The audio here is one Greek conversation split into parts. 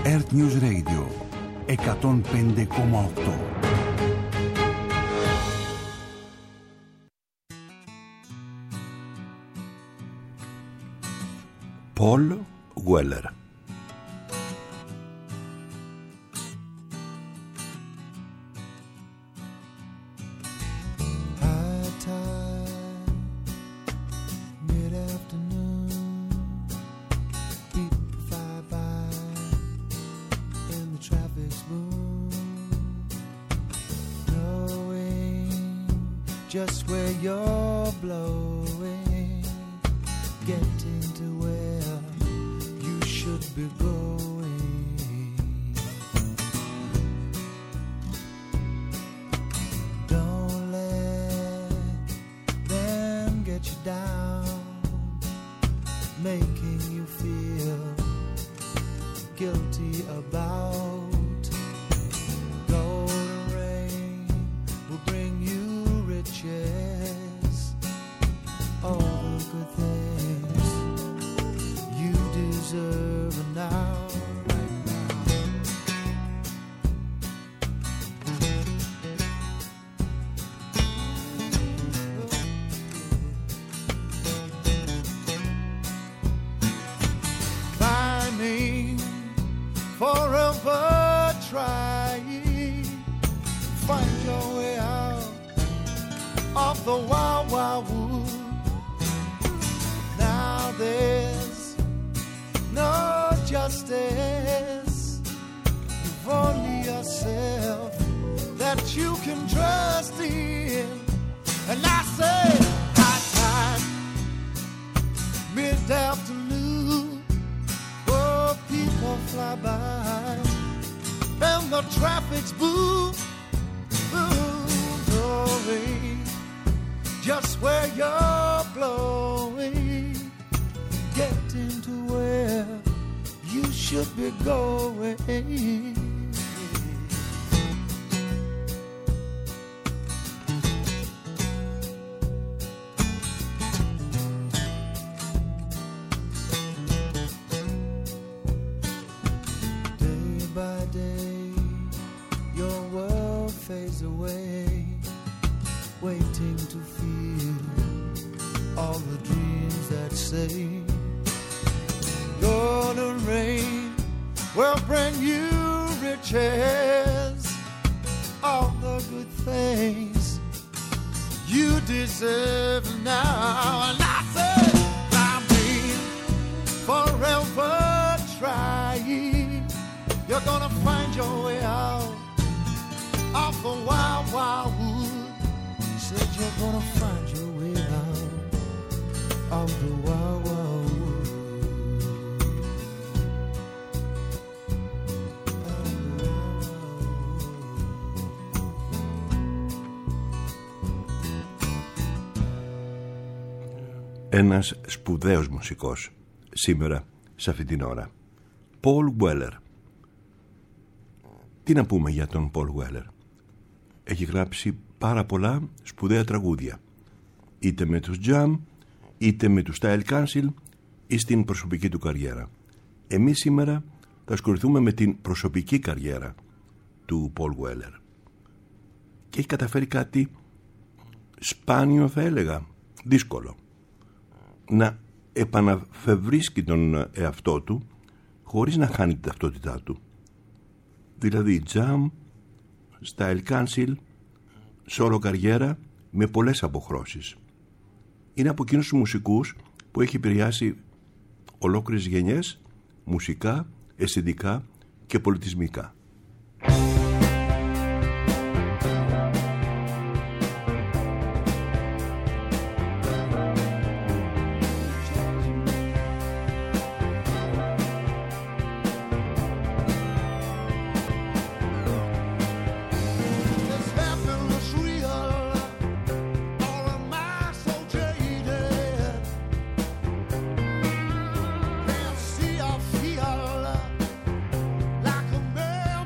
Earth News Radio 105,8. Paul Weller. Just where you're blowing, getting to where you should be going. Don't let them get you down, making you feel guilty about. Golden rain will bring you riches, all the good things you deserve now, right now. Climbing, forever trying, find your way out off the wild, wild wood. Now there's no justice. You've only yourself that you can trust in. And I say, high time, mid-afternoon, oh, people fly by, and the traffic's boom, boom, blowing. Just where you're blowing, getting to where you should be going. Day by day, your world fades away, waiting to feel all the dreams that say golden rain will bring you riches, all the good things you deserve now. And I say, I've been forever trying. You're gonna find your way out off the wild, wild wood. Said you're gonna find your way out of the wild, wild wood. Ένας σπουδαίος μουσικός σήμερα σε αυτή την ώρα, Paul Weller. Τι να πούμε για τον Paul Weller? Έχει γράψει πάρα πολλά σπουδαία τραγούδια, είτε με τους Jam, είτε με τους Style Council ή στην προσωπική του καριέρα. Εμείς σήμερα θα ασχοληθούμε με την προσωπική καριέρα του Paul Weller. Και έχει καταφέρει κάτι σπάνιο, θα έλεγα, δύσκολο. Να επαναφευρίσκει τον εαυτό του χωρίς να χάνει την ταυτότητά του. Δηλαδή Jam, Style Council, solo καριέρα με πολλές αποχρώσεις. Είναι από εκείνους τους μουσικούς που έχει επηρεάσει ολόκληρες γενιές, μουσικά, αισθητικά και πολιτισμικά. Like a man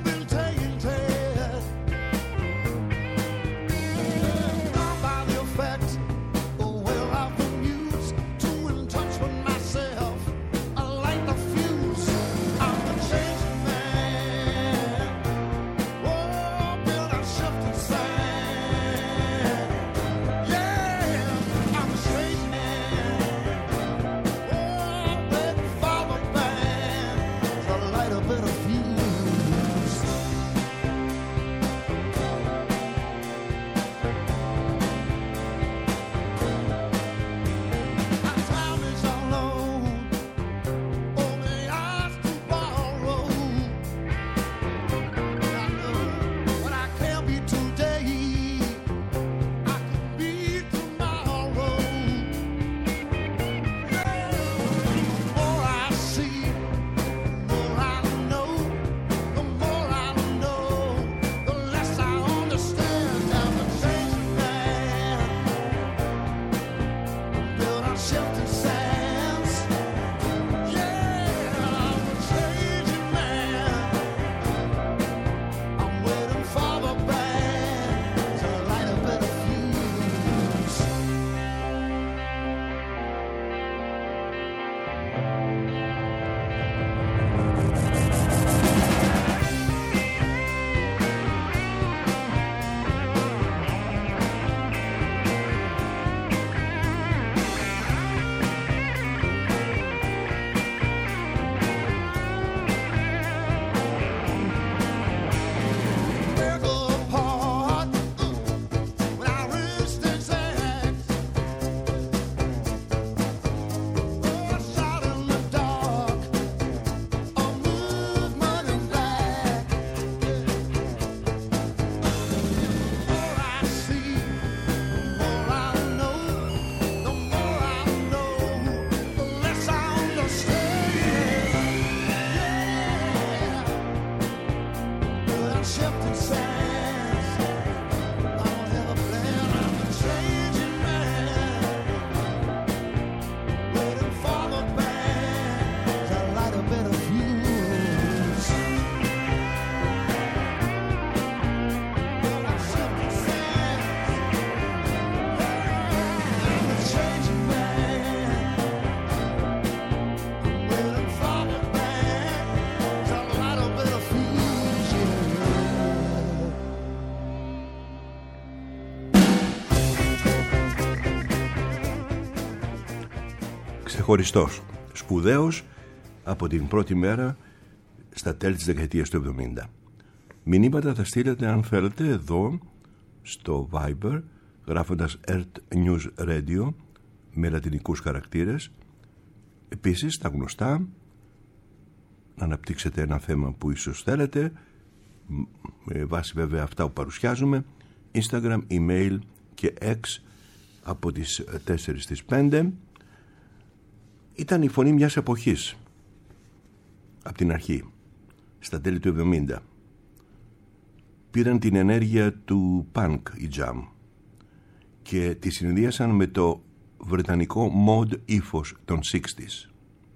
ξεχωριστός, σπουδαίος από την πρώτη μέρα στα τέλη της δεκαετίας του 70. Μηνύματα θα στείλετε αν θέλετε εδώ στο Viber γράφοντας Earth News Radio με λατινικούς χαρακτήρες. Επίσης τα γνωστά, να αναπτύξετε ένα θέμα που ίσως θέλετε με βάση βέβαια αυτά που παρουσιάζουμε. Instagram, email και X από τις 4 στις 5. Ήταν η φωνή μιας εποχής από την αρχή, στα τέλη του 70. Πήραν την ενέργεια του punk η Jam και τη συνδύασαν με το βρετανικό mod ύφος των 60s.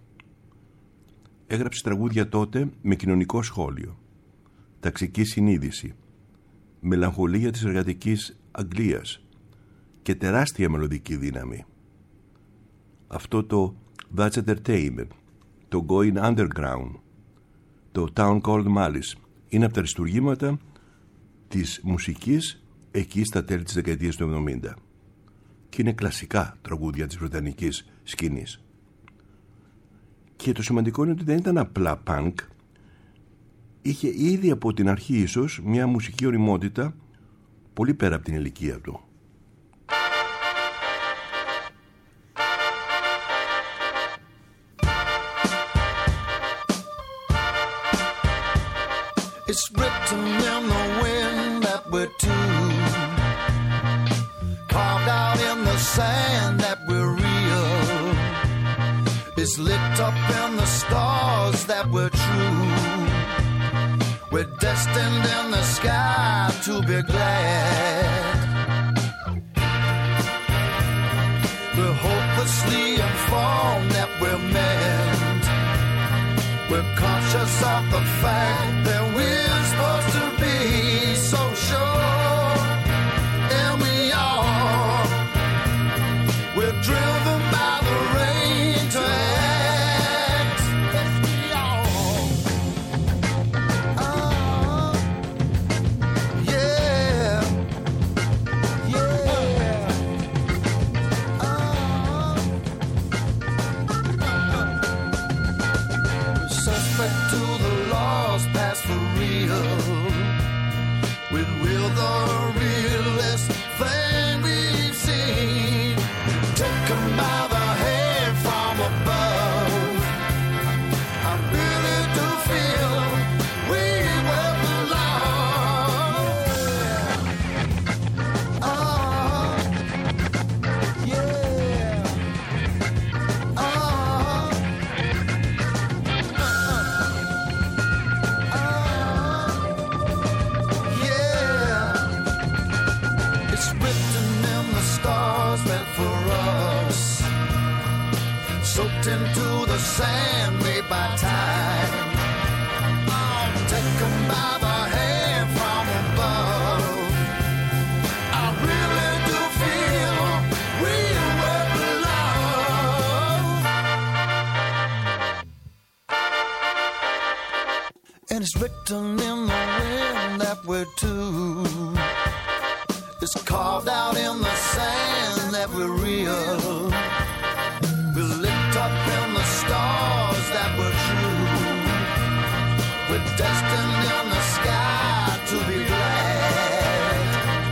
Έγραψε τραγούδια τότε με κοινωνικό σχόλιο, ταξική συνείδηση, μελαγχολία της εργατικής Αγγλίας και τεράστια μελωδική δύναμη. Αυτό το That's Entertainment, το Going Underground, το Town Called Malice είναι από τα αριστουργήματα της μουσικής εκεί στα τέλη της δεκαετίας του 70 και είναι κλασικά τραγούδια της βρετανικής σκηνής. Και το σημαντικό είναι ότι δεν ήταν απλά punk, είχε ήδη από την αρχή ίσως μια μουσική ωριμότητα πολύ πέρα από την ηλικία του. It's written in the wind that we're two, carved out in the sand that we're real. It's lit up in the stars that we're true. We're destined in the sky to be glad. We're hopelessly informed that we're meant. We're conscious of the fact that we're supposed to be so sure, and we are. We're driven by the rain to act. Yes, we are. Yeah, yeah. Suspect to the laws passed for real. With will the realest thing we've seen, taken by the hand from above. I really do feel we will belong. Yeah. It's written in the stars that for us, soaked into the sand made by time, taken by the hand from above. I really do feel we will belong. And it's written in the wind that we're two. It's carved out in the sand that we're real. We're lit up in the stars that we're true. We're destined in the sky to be glad.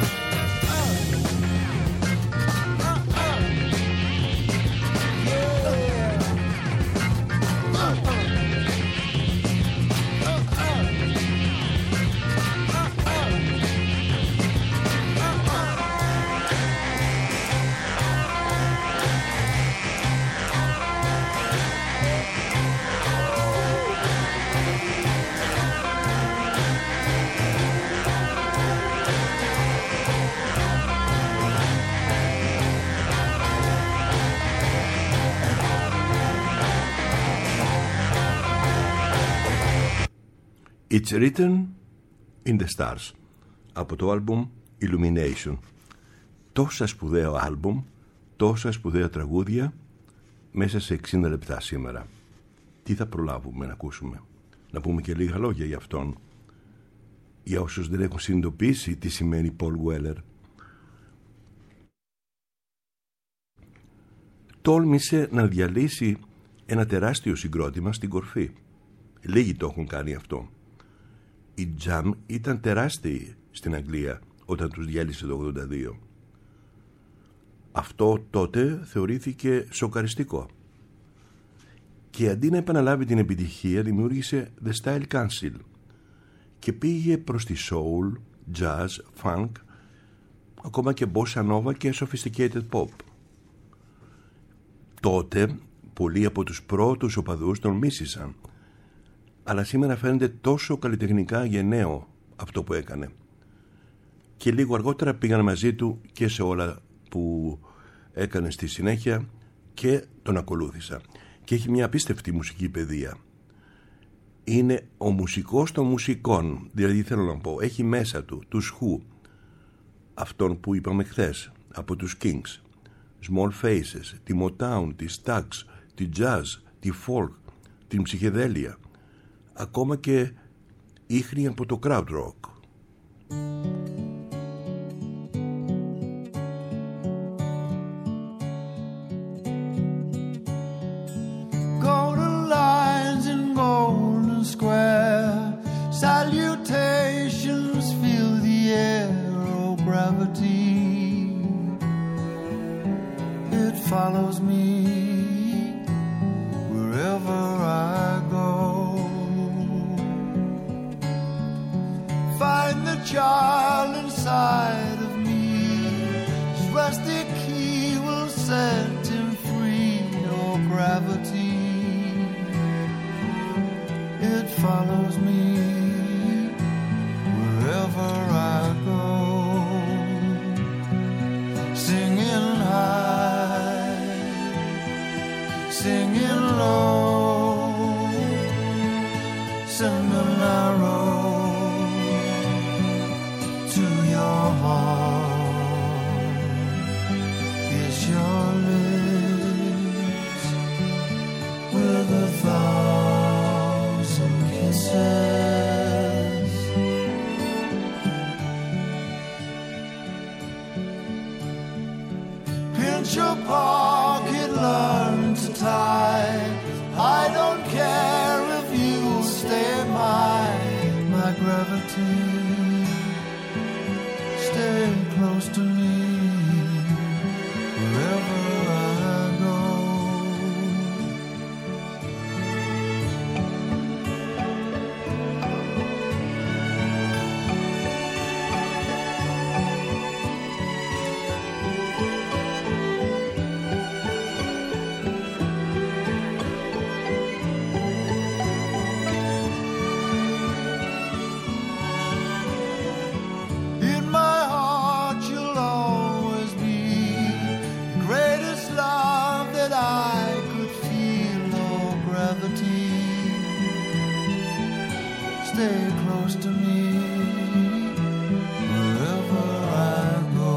It's written in the stars από το άλμπουμ Illumination. Τόσα σπουδαίο άλμπουμ, τόσα σπουδαία τραγούδια μέσα σε 60 λεπτά σήμερα. Τι θα προλάβουμε να ακούσουμε? Να πούμε και λίγα λόγια για αυτόν, για όσους δεν έχουν συνειδητοποιήσει τι σημαίνει Paul Weller. τόλμησε να διαλύσει ένα τεράστιο συγκρότημα στην κορφή. Λίγοι το έχουν κάνει αυτό. Η Jam ήταν τεράστιοι στην Αγγλία όταν τους διέλυσε το 82. Αυτό τότε θεωρήθηκε σοκαριστικό. Και αντί να επαναλάβει την επιτυχία, δημιούργησε The Style Council και πήγε προς τη soul, jazz, funk, ακόμα και bossa nova και sophisticated pop. Τότε πολλοί από τους πρώτους οπαδούς τον μίσησαν, αλλά σήμερα φαίνεται τόσο καλλιτεχνικά γενναίο αυτό που έκανε. Και λίγο αργότερα πήγαν μαζί του και σε όλα που έκανε στη συνέχεια και τον ακολούθησα. Και έχει μια απίστευτη μουσική παιδεία. Είναι ο μουσικός των μουσικών, δηλαδή θέλω να πω, έχει μέσα του τους Who, αυτόν που είπαμε χθες, από τους Kings, Small Faces, τη Motown, τη Stax, τη Jazz, τη Folk, την ψυχεδέλεια, ακόμα και ίχνη από το crowd rock. Salutations fill the air, oh gravity. It follows me wherever I go. Find the child inside of me. His rusty key will set him free, oh gravity. It follows me wherever I go, singing high, singing low, singing narrow to your heart. Is your lips with 1,000 kisses? Pinch your pocket, learn to tie. I don't care if you stay my gravity. Stay close to me wherever I go. Stay close to me wherever I go.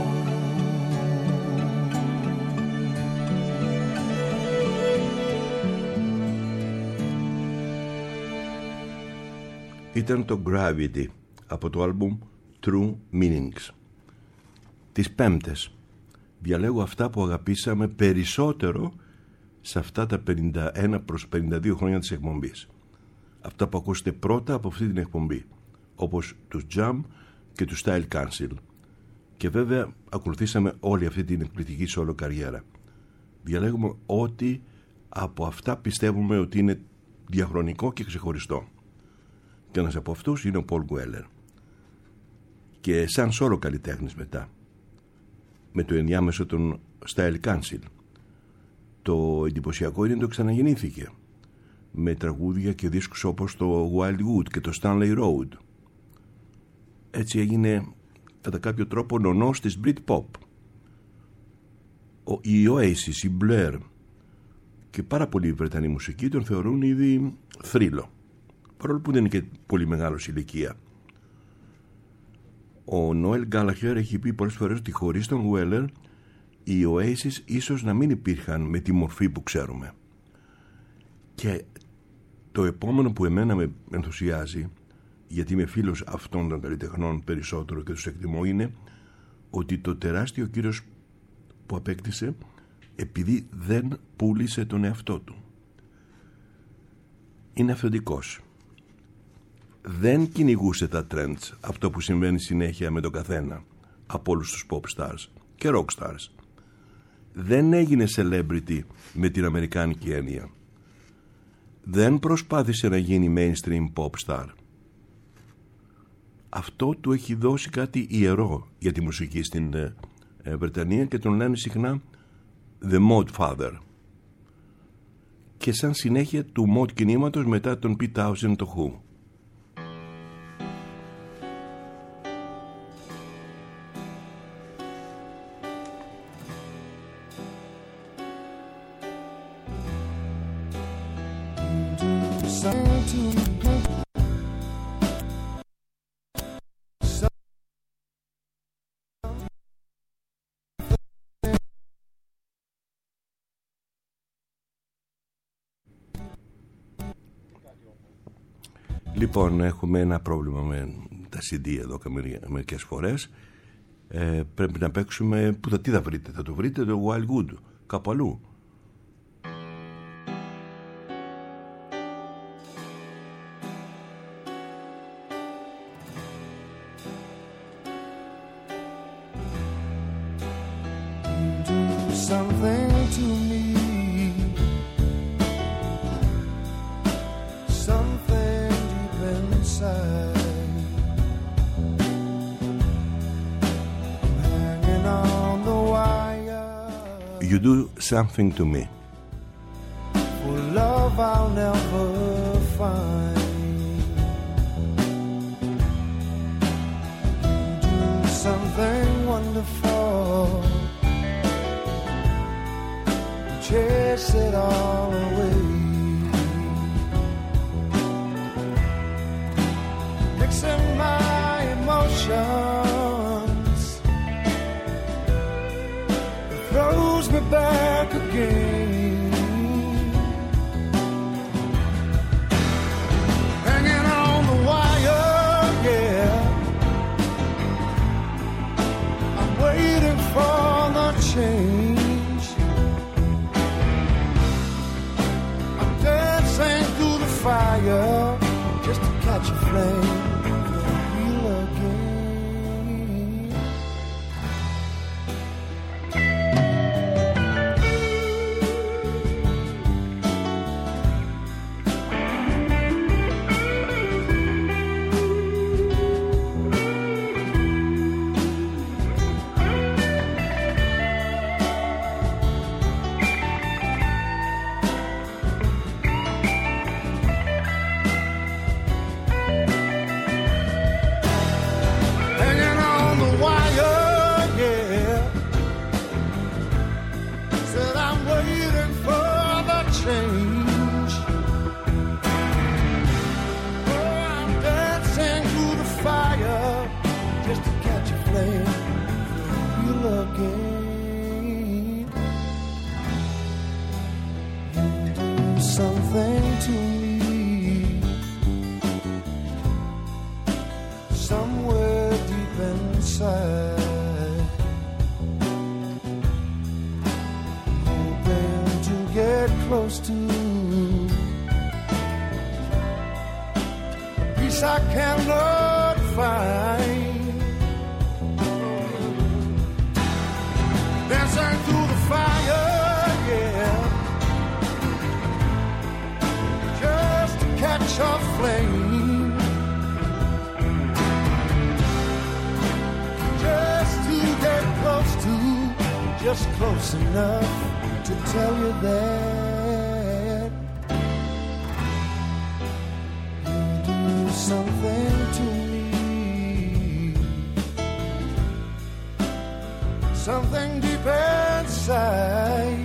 Ήταν το Gravity από το άλμπουμ True Meanings. Τις Πέμπτες διαλέγω αυτά που αγαπήσαμε περισσότερο σε αυτά τα 51 προς 52 χρόνια της εκπομπής. Αυτά που ακούσετε πρώτα από αυτή την εκπομπή, όπως τους Jam και τους Style Council. Και βέβαια ακολουθήσαμε όλη αυτή την εκπληκτική solo καριέρα. Διαλέγουμε ό,τι από αυτά πιστεύουμε ότι είναι διαχρονικό και ξεχωριστό. Και ένας από αυτούς είναι ο Paul Weller. Και σαν solo καλλιτέχνης μετά, με το ενδιάμεσο των Style Council. Το εντυπωσιακό είναι το ξαναγεννήθηκε, με τραγούδια και δίσκους όπως το Wildwood και το Stanley Road. Έτσι έγινε κατά κάποιο τρόπο νονός της Britpop. Οι Oasis, οι Blur και πάρα πολλοί Βρετανοί μουσικοί τον θεωρούν ήδη θρύλο, παρόλο που δεν είναι και πολύ μεγάλος ηλικία. Ο Noel Gallagher έχει πει πολλές φορές ότι χωρίς τον Weller οι Oasis ίσως να μην υπήρχαν με τη μορφή που ξέρουμε. Και το επόμενο που εμένα με ενθουσιάζει, γιατί είμαι φίλος αυτών των καλλιτεχνών περισσότερο και τους εκτιμώ, είναι ότι το τεράστιο κύρος που απέκτησε επειδή δεν πούλησε τον εαυτό του. Είναι αυθεντικός. Δεν κυνηγούσε τα trends, αυτό που συμβαίνει συνέχεια με τον καθένα από όλους τους pop stars και rock stars. Δεν έγινε celebrity με την αμερικάνικη έννοια. Δεν προσπάθησε να γίνει mainstream pop star. Αυτό του έχει δώσει κάτι ιερό για τη μουσική στην Βρετανία και τον λένε συχνά The Mod Father. Και σαν συνέχεια του mod κινήματος μετά τον Pete Townshend, το Who. Λοιπόν, έχουμε ένα πρόβλημα με τα CD εδώ μερικές φορές. Πρέπει να παίξουμε. Τι θα βρείτε? Θα το βρείτε το Wildwood κάπου αλλού? You do something to me. For love I'll never find. You do something wonderful. Chase it all away. Mixing my emotions throws me back again. Hanging on the wire, yeah. I'm waiting for the change. I'm dancing through the fire just to catch a flame. Something to me, somewhere deep inside, hoping to get close to peace I cannot find. Dancing through the fire, yeah. Catch a flame, just to get close to, just close enough to tell you that you do something to me, something deep inside.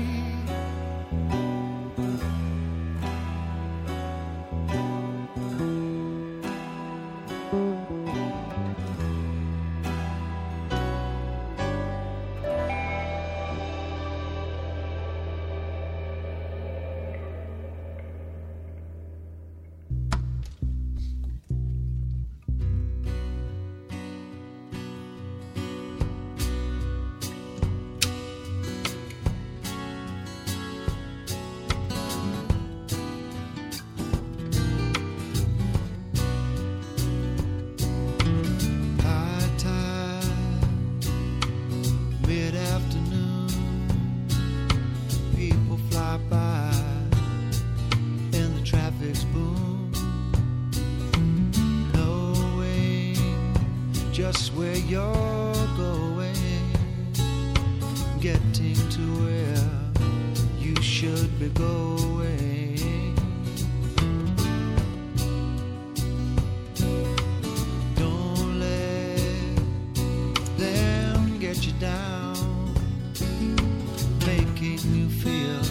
just where you're going, getting to where you should be going. Don't let them get you down, making you feel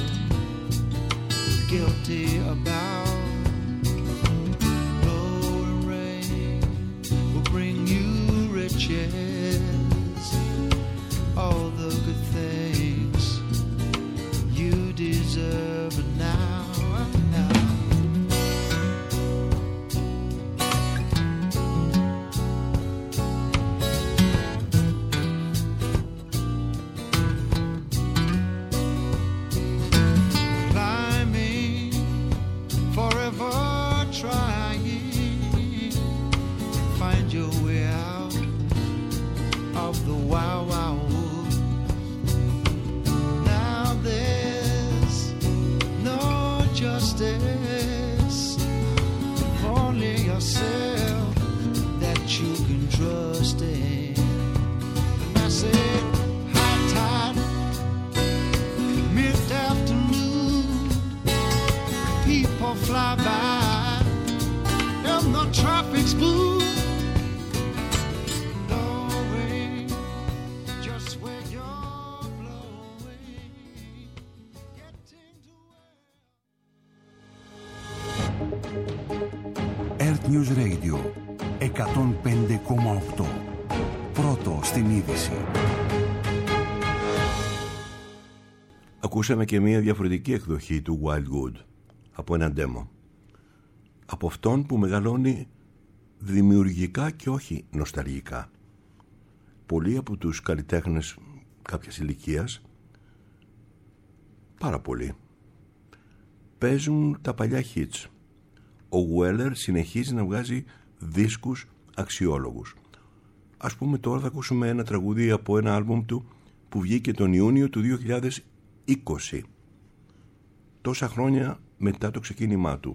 guilty about. Blowing rain will bring you riches, all the good things you deserve now. Fly by and the traffic's blue, blowing just where you're blowing, getting to where. Earth News Radio 105,8. Πρώτο στην είδηση. Ακούσαμε και μια διαφορετική εκδοχή του Wildwood από ένα demo, από αυτόν που μεγαλώνει δημιουργικά και όχι νοσταλγικά. Πολλοί από τους καλλιτέχνες κάποιας ηλικίας, πάρα πολλοί, παίζουν τα παλιά hits. Ο Weller συνεχίζει να βγάζει δίσκους αξιόλογους. Ας πούμε τώρα θα ακούσουμε ένα τραγούδι από ένα άλμπουμ του που βγήκε τον Ιούνιο του 2020, τόσα χρόνια μετά το ξεκίνημά του.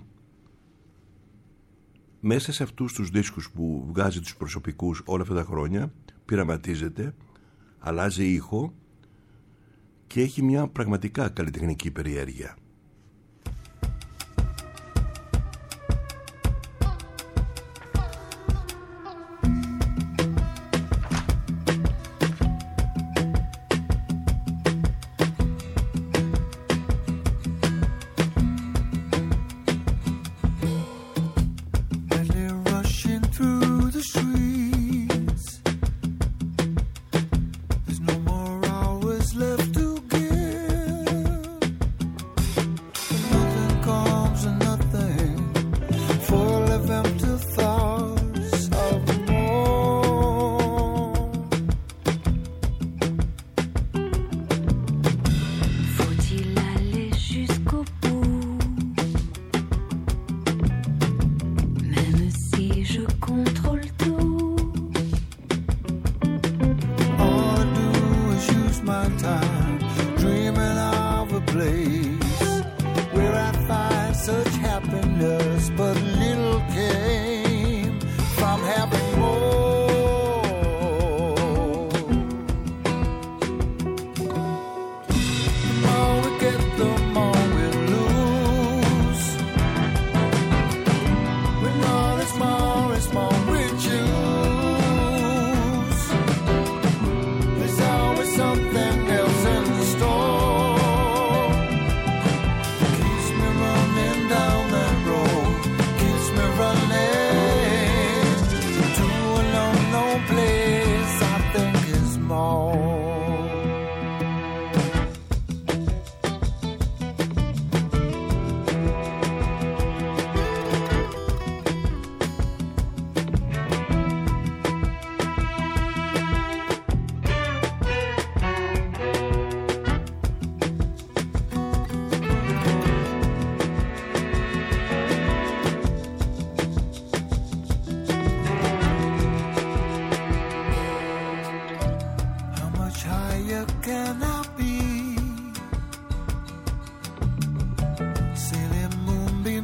Μέσα σε αυτούς τους δίσκους που βγάζει τους προσωπικούς όλα αυτά τα χρόνια, πειραματίζεται, αλλάζει ήχο και έχει μια πραγματικά καλλιτεχνική περιέργεια.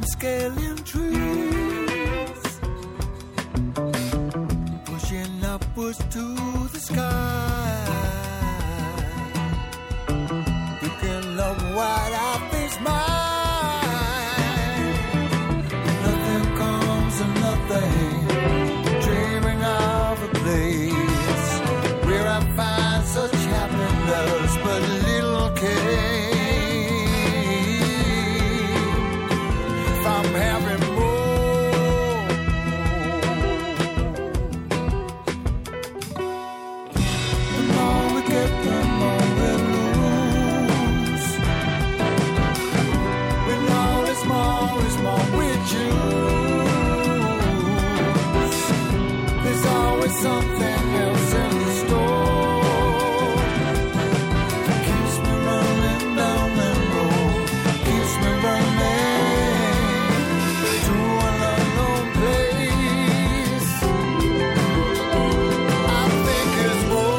scaling trees, pushing up upwards to the sky. Picking up white, I face mine. Nothing comes and nothing. Dreaming of a place where I find such happiness, but little came from having more. Something else in the store keeps me running down that road, keeps me running to an unknown place. I think it's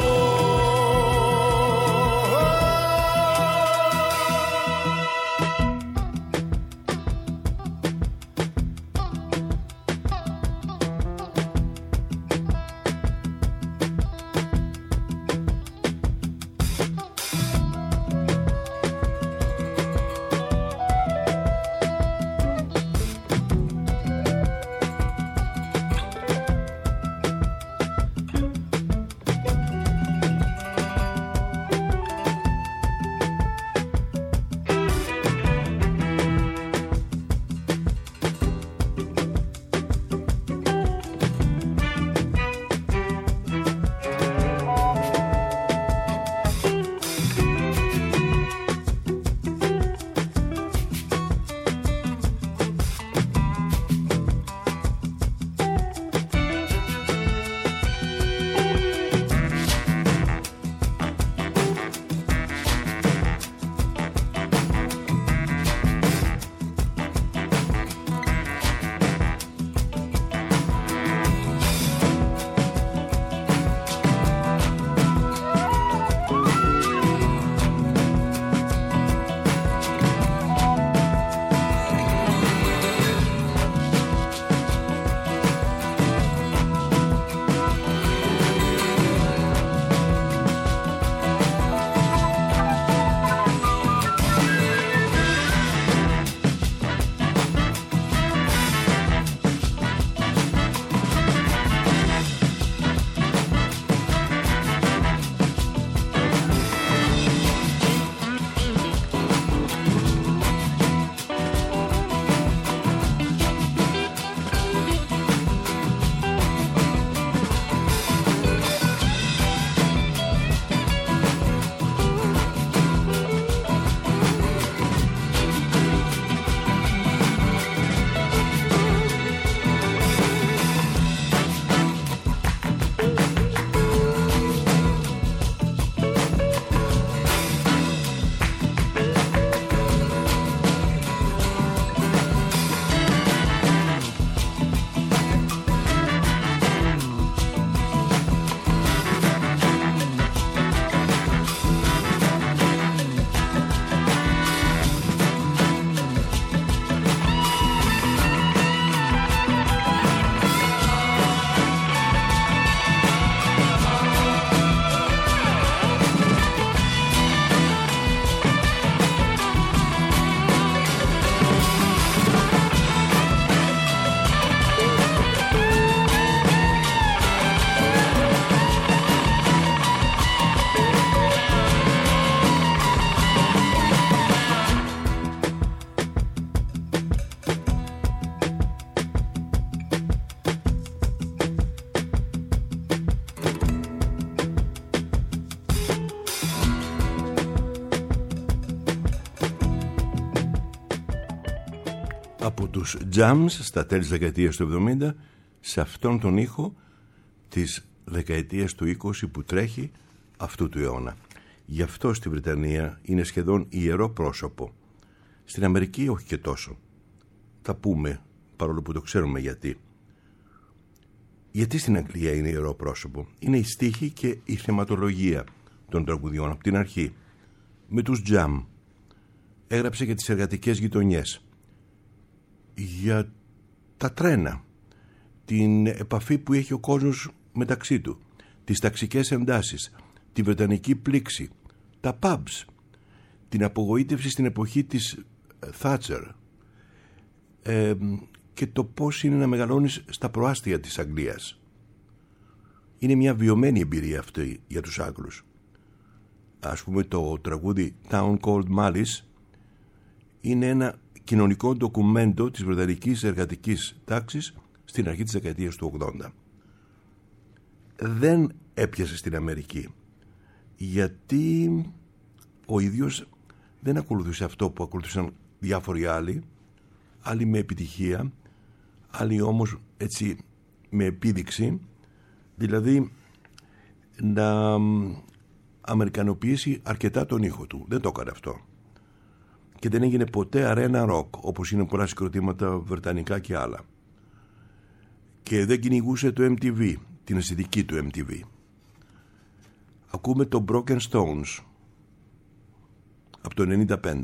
από τους Jams στα τέλη της δεκαετίας του 70 σε αυτόν τον ήχο της δεκαετίας του 20 που τρέχει αυτού του αιώνα. Γι' αυτό στη Βρετανία είναι σχεδόν ιερό πρόσωπο. Στην Αμερική όχι και τόσο. Θα πούμε, παρόλο που το ξέρουμε γιατί. Γιατί στην Αγγλία είναι ιερό πρόσωπο? Είναι η στίχη και η θεματολογία των τραγουδιών από την αρχή. Με τους Jam έγραψε για τις εργατικές γειτονιές, για τα τρένα, την επαφή που έχει ο κόσμος μεταξύ του, τις ταξικές εντάσεις, τη βρετανική πλήξη, τα pubs, την απογοήτευση στην εποχή της Θάτσερ και το πώς είναι να μεγαλώνεις στα προάστια της Αγγλίας. Είναι μια βιωμένη εμπειρία αυτή για τους Άγγλους. Ας πούμε το τραγούδι Town Called Malice είναι ένα κοινωνικό ντοκουμέντο της βρετανικής εργατικής τάξης στην αρχή της δεκαετίας του 80. Δεν έπιασε στην Αμερική γιατί ο ίδιος δεν ακολουθούσε αυτό που ακολουθούσαν διάφοροι άλλοι με επιτυχία, άλλοι όμως έτσι με επίδειξη, δηλαδή να αμερικανοποιήσει αρκετά τον ήχο του. Δεν το έκανε αυτό και δεν έγινε ποτέ αρένα ροκ όπως είναι πολλά συγκροτήματα βρετανικά και άλλα, και δεν κυνηγούσε το MTV, την αισθητική του MTV. Ακούμε το Broken Stones από το 95.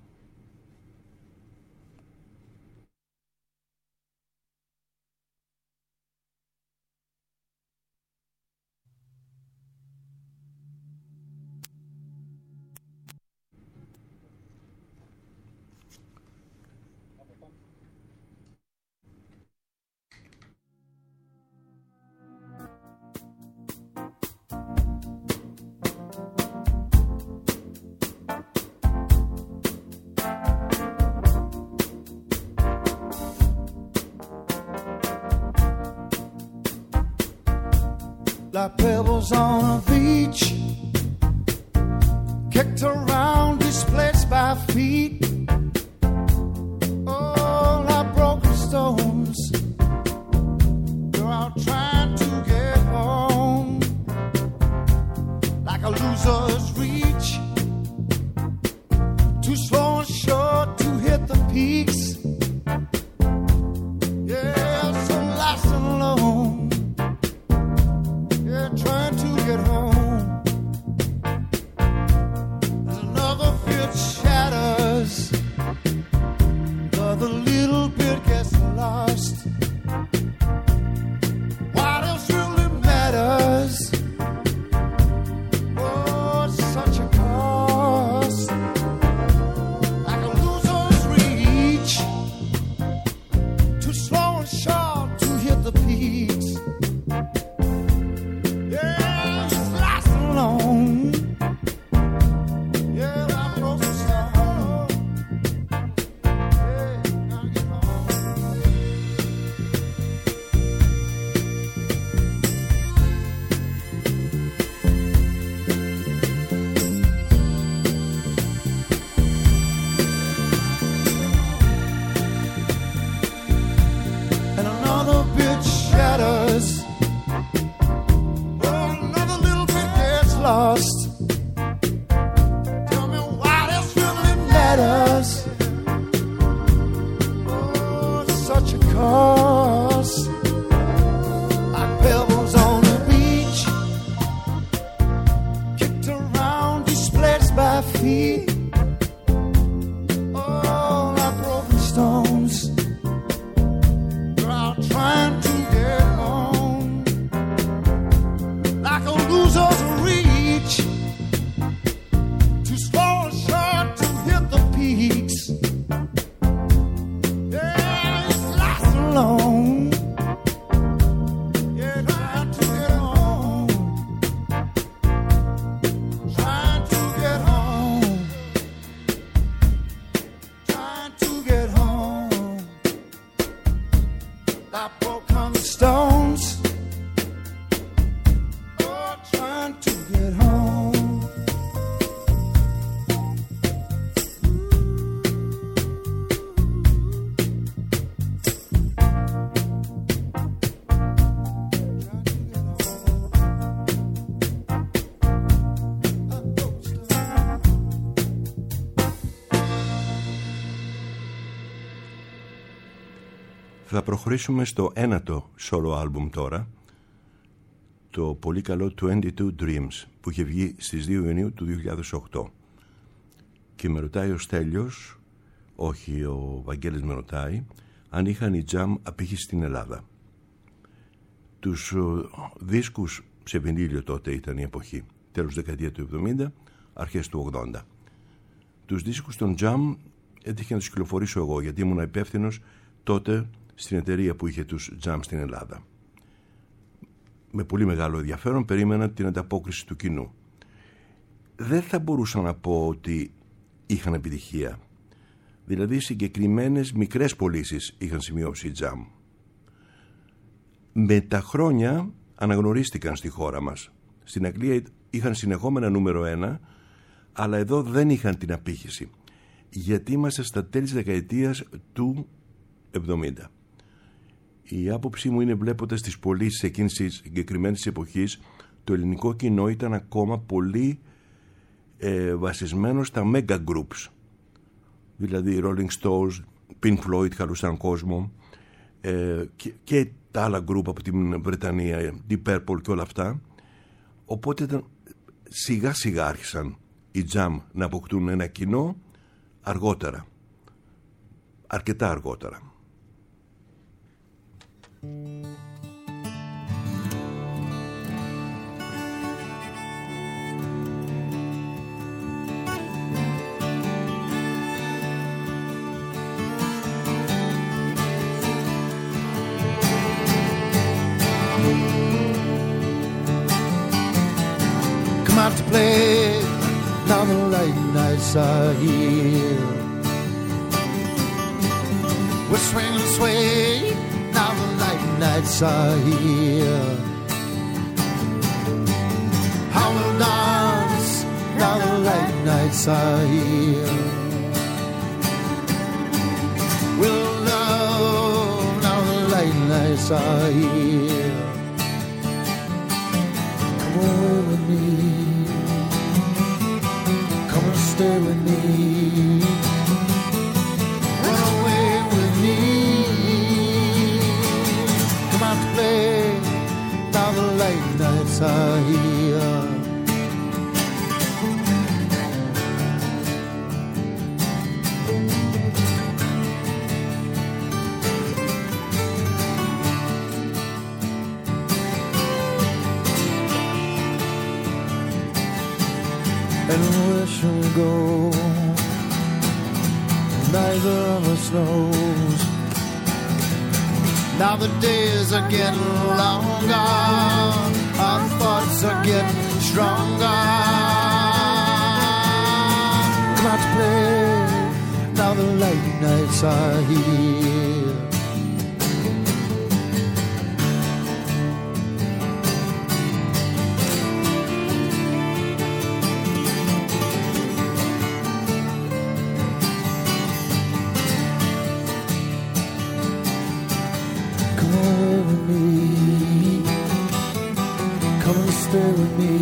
Like pebbles on a beach, kicked around, displaced by feet. Oh, like broken stones, you're out trying to get home. Like a loser's reach, too slow and short to hit the peaks. Yeah, so lost and alone, trying to get home. There's another bit shatters, another little bit gets lost. What else really matters? Oh, it's such a cost. Like a loser's reach, too slow and short to hit the peaks. Lost. Tell me what else really matters. Oh, such a cost. Like pebbles on the beach, kicked around, displaced by feet. Oh, like broken stones, you're out trying to get home. Like a loser's reach, too slow and short to hit the peaks. Yeah, it's lost and alone. Yeah, trying to get home. Trying to get home. Trying to get home. Like broken stones. Oh, trying to get home. Θα προχωρήσουμε στο ένατο solo album τώρα, το πολύ καλό 22 Dreams, που είχε βγει στις 2 Ιουνίου του 2008. Και με ρωτάει ο Στέλιος, όχι ο Βαγγέλης με ρωτάει, αν είχαν η Jam απήχηση στην Ελλάδα. Τους δίσκους σε βινίλιο τότε ήταν η εποχή, τέλος δεκαετία του 70, αρχές του 80. Τους δίσκους των Jam έτυχε να τους κυκλοφορήσω εγώ, γιατί ήμουν υπεύθυνος τότε στην εταιρεία που είχε τους Jam στην Ελλάδα. Με πολύ μεγάλο ενδιαφέρον περίμενα την ανταπόκριση του κοινού. Δεν θα μπορούσα να πω ότι είχαν επιτυχία. Δηλαδή συγκεκριμένες μικρές πωλήσεις είχαν σημειώσει οι Jam. Με τα χρόνια αναγνωρίστηκαν στη χώρα μας. Στην Αγγλία είχαν συνεχόμενα νούμερο 1, αλλά εδώ δεν είχαν την απήχηση, γιατί είμαστε στα τέλη της δεκαετίας του 70. Η άποψή μου είναι, βλέποντας τις πωλήσεις εκείνης της συγκεκριμένης εποχής, το ελληνικό κοινό ήταν ακόμα πολύ βασισμένο στα mega groups, δηλαδή Rolling Stones, Pink Floyd, χαλούσαν κόσμο, και τα άλλα group από την Βρετανία, Deep Purple και όλα αυτά. Οπότε σιγά σιγά άρχισαν οι Jam να αποκτούν ένα κοινό αργότερα, αρκετά αργότερα. Come out to play, now the late nights are here. We're swinging and sway, now the late nights are here. How we'll dance, now the late nights are here. We'll love, now the late nights are here. Come away with me, come and stay with me. Run away with me. Come out to play, now the late nights are here. And where shall we go? Neither of us knows. Now the days are getting longer, our thoughts are getting stronger. Come out to play, now the late nights are here. Stay with me,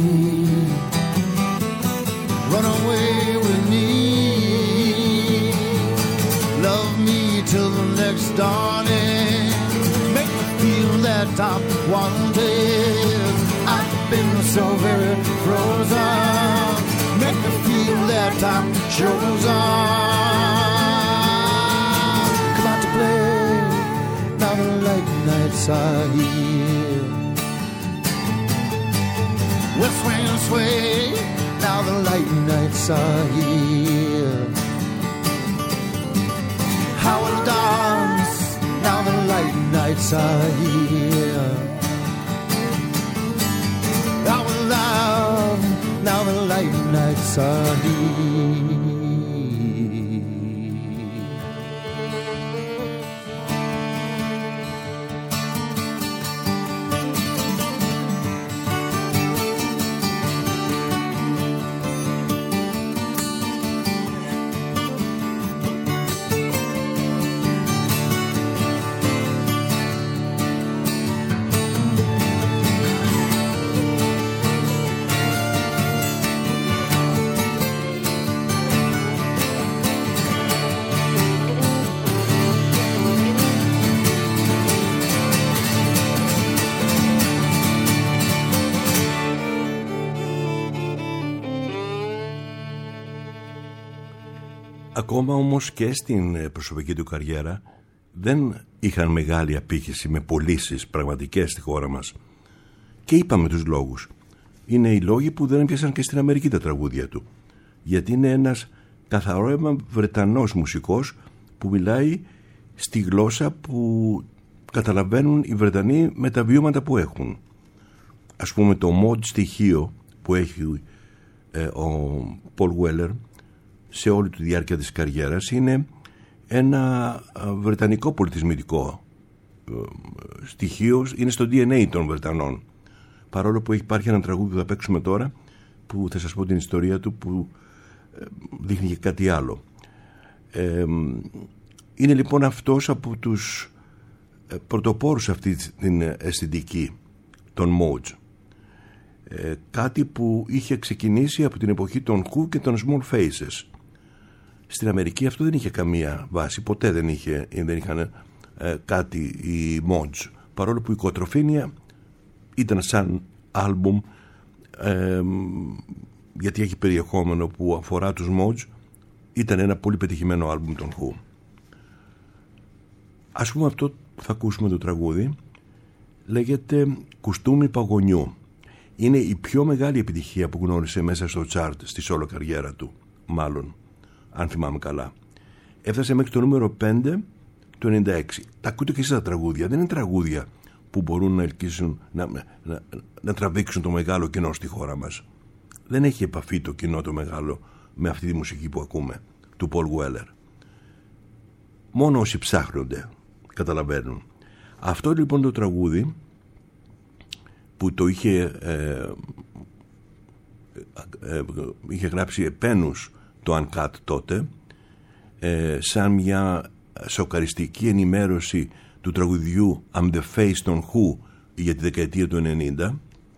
run away with me, love me till the next dawning, make me feel that I'm wanted. I've been so very frozen, make me feel that I'm chosen. Come out to play, now the late nights are here. We'll swing and sway, now the light nights are here. How we'll dance, now the light nights are here. I will love, now the light nights are here. Ακόμα όμως και στην προσωπική του καριέρα δεν είχαν μεγάλη απήχηση με πωλήσεις πραγματικές στη χώρα μας Και είπαμε τους λόγους. Είναι οι λόγοι που δεν έπιασαν και στην Αμερική τα τραγούδια του. Γιατί είναι ένας καθαρό Βρετανός μουσικός που μιλάει στη γλώσσα που καταλαβαίνουν οι Βρετανοί με τα βιώματα που έχουν. Ας πούμε το mod στοιχείο που έχει ο Paul Weller σε όλη τη διάρκεια της καριέρας είναι ένα βρετανικό πολιτισμικό στοιχείο, είναι στο DNA των Βρετανών. Παρόλο που υπάρχει ένα τραγούδι που θα παίξουμε τώρα, που θα σας πω την ιστορία του, που δείχνει και κάτι άλλο. Είναι λοιπόν αυτός από τους πρωτοπόρους αυτή την αισθητική των Mods. Κάτι που είχε ξεκινήσει από την εποχή των Who και των Small Faces. Στην Αμερική αυτό δεν είχε καμία βάση, ποτέ δεν είχαν κάτι οι Mods, παρόλο που η Κοτροφίνια ήταν σαν άλμπουμ, γιατί έχει περιεχόμενο που αφορά τους Mods. Ήταν ένα πολύ πετυχημένο άλμπουμ των Who. Ας πούμε αυτό που θα ακούσουμε το τραγούδι λέγεται Κουστούμι Παγωνιού. Είναι η πιο μεγάλη επιτυχία που γνώρισε μέσα στο chart στη solo καριέρα του, μάλλον, αν θυμάμαι καλά. Έφτασε μέχρι το νούμερο 5 το 96. Τα ακούτε και εσείς τα τραγούδια. Δεν είναι τραγούδια που μπορούν να ελκύσουν, να τραβήξουν το μεγάλο κοινό στη χώρα μας. Δεν έχει επαφή το κοινό το μεγάλο με αυτή τη μουσική που ακούμε του Paul Weller. Μόνο όσοι ψάχνονται καταλαβαίνουν. Αυτό λοιπόν το τραγούδι που το είχε γράψει επένους το Uncut τότε, σαν μια σοκαριστική ενημέρωση του τραγουδιού I'm the Face των Who για τη δεκαετία του 90,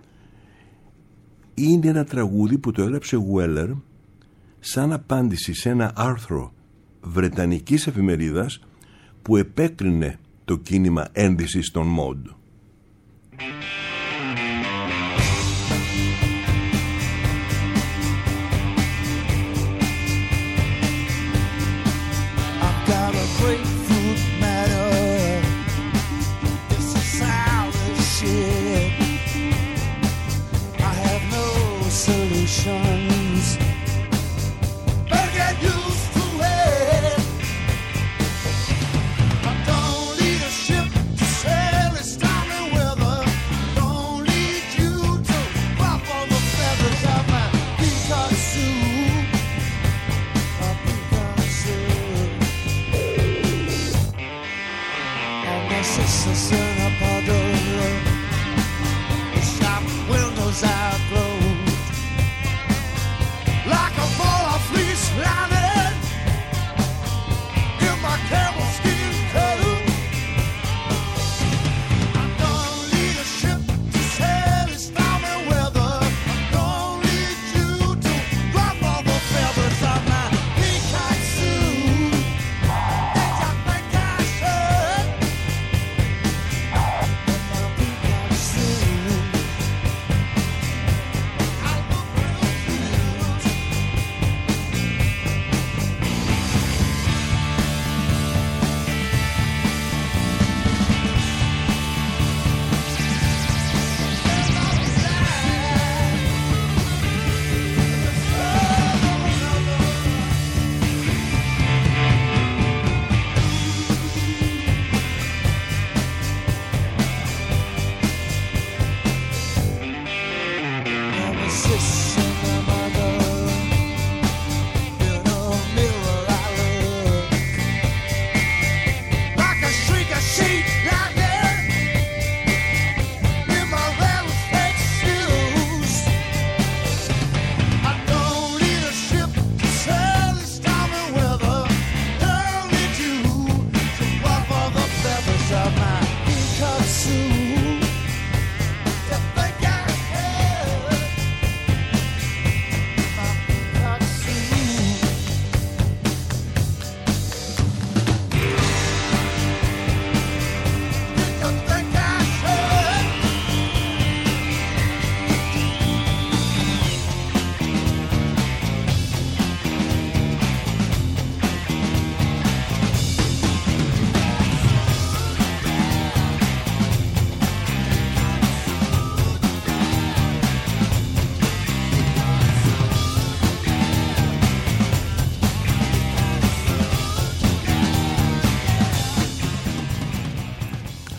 είναι ένα τραγούδι που το έγραψε Weller σαν απάντηση σε ένα άρθρο βρετανικής εφημερίδας που επέκρινε το κίνημα ένδυσης των mod.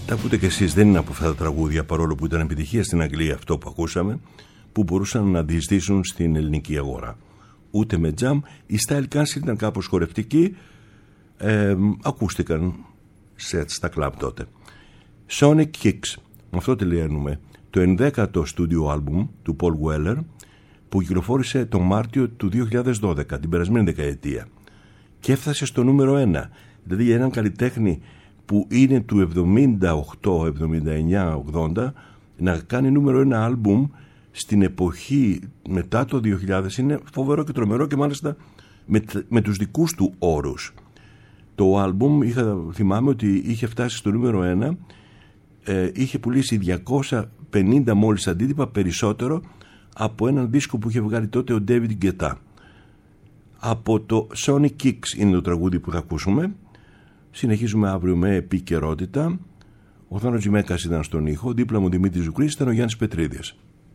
Τα ακούτε κι εσείς, δεν είναι από αυτά τα τραγούδια, παρόλο που ήταν επιτυχία στην Αγγλία αυτό που ακούσαμε, που μπορούσαν να διεισδύσουν στην ελληνική αγορά. Ούτε με Jam. Η Style Council ήταν κάπως χορευτική, ακούστηκαν στα κλαμπ τότε. Sonic Kicks, με αυτό τελειώνουμε το 11ο στούντιο άλμπουμ του Paul Weller, που κυκλοφόρησε τον Μάρτιο του 2012, την περασμένη δεκαετία, και έφτασε στο νούμερο 1. Δηλαδή έναν καλλιτέχνη που είναι του 78, 79, 80 να κάνει νούμερο 1 άλμπουμ στην εποχή μετά το 2000 είναι φοβερό και τρομερό, και μάλιστα με τους δικούς του όρους. Το άλμπουμ θυμάμαι ότι είχε φτάσει στο νούμερο 1, είχε πουλήσει 250 μόλις αντίτυπα περισσότερο από έναν δίσκο που είχε βγάλει τότε ο David Guetta. Από το Sonic Kicks είναι το τραγούδι που θα ακούσουμε. Συνεχίζουμε αύριο με επικαιρότητα. Ο Θάνος Τζιμέκας ήταν στον ήχο, δίπλα μου Δημήτρης Ζουκρής, ήταν ο Γιάννης Πετρίδης.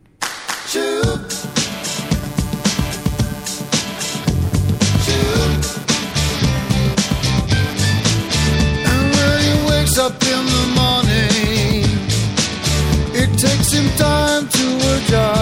Up in the morning, it takes him time to adjust.